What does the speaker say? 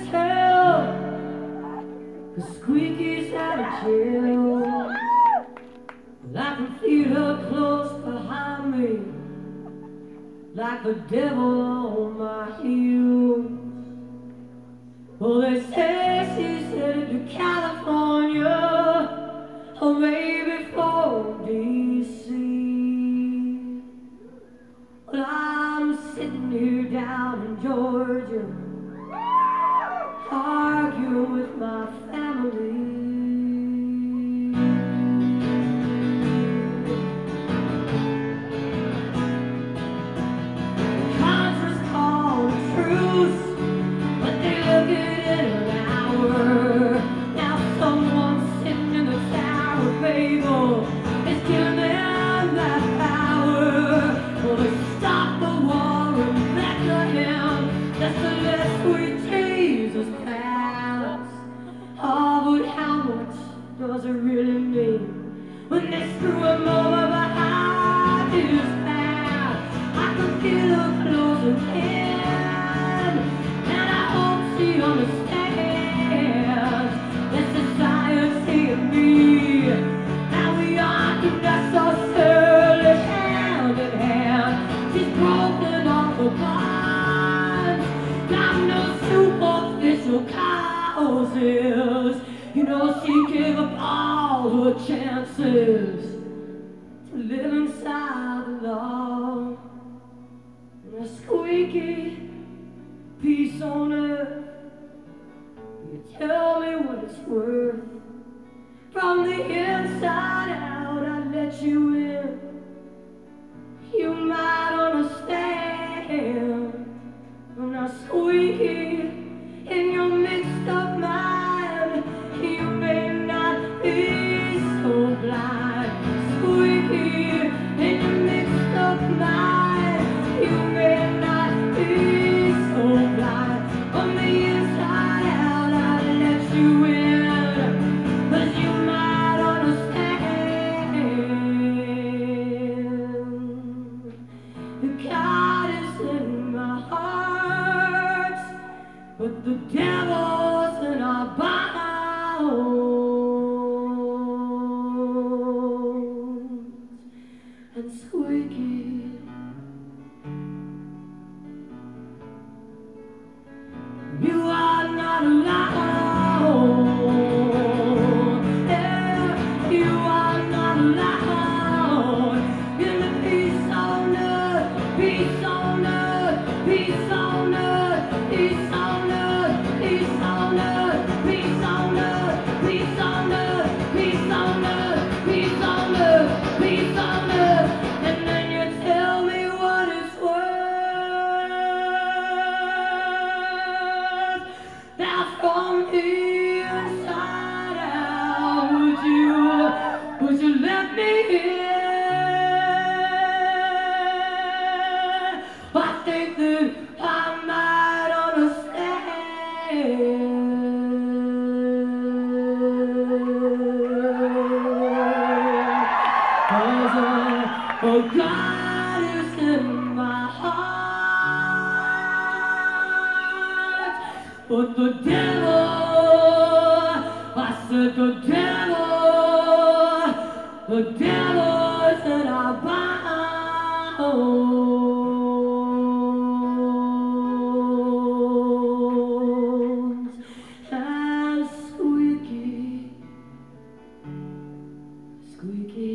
as hell. The squeaky's out of jail. I can feel her close behind me, like the devil on my heels. Well, they say she's headed to California, or maybe for DC. Well, I'm sitting here down in Georgia, arguing with my family. The Congress called a truce, but they look at it in an hour. Now someone sitting in the Tower of Babel is giving them that power. Well, they stop the war in Bethlehem just to let sweet Jesus pass. Oh, but how much does it really mean when they screw him over behind his back? I can feel her closing in, and I hope she understands that society and me, now we are necessarily hand in hand. She's broken all the bonds, got no superficial causes. You know, she gave up all her chances to live inside the law. And a squeaky peace on earth, you tell me what it's worth. From the inside out, I let you in. You might understand. When I squeaky in your mixed up mind, you may not be so blind. Squeaky in your mixed up mind, you may not be so blind. From the inside out, I let you in, 'cause you might understand. God is in my heart, but the devil's in our bones. And squeaky, you are not alone. Yeah, you are not alone. In the peace on earth, peace on earth, peace on earth, peace on earth, peace on earth, peace on earth, peace on earth, peace on earth, peace on earth, peace on earth. And then you tell me what it's worth. Now from the inside out, would you let me in? I think that I might understand. 'Cause God is in my heart, but the devil, I said the devil is in our bones. And squeaky, squeaky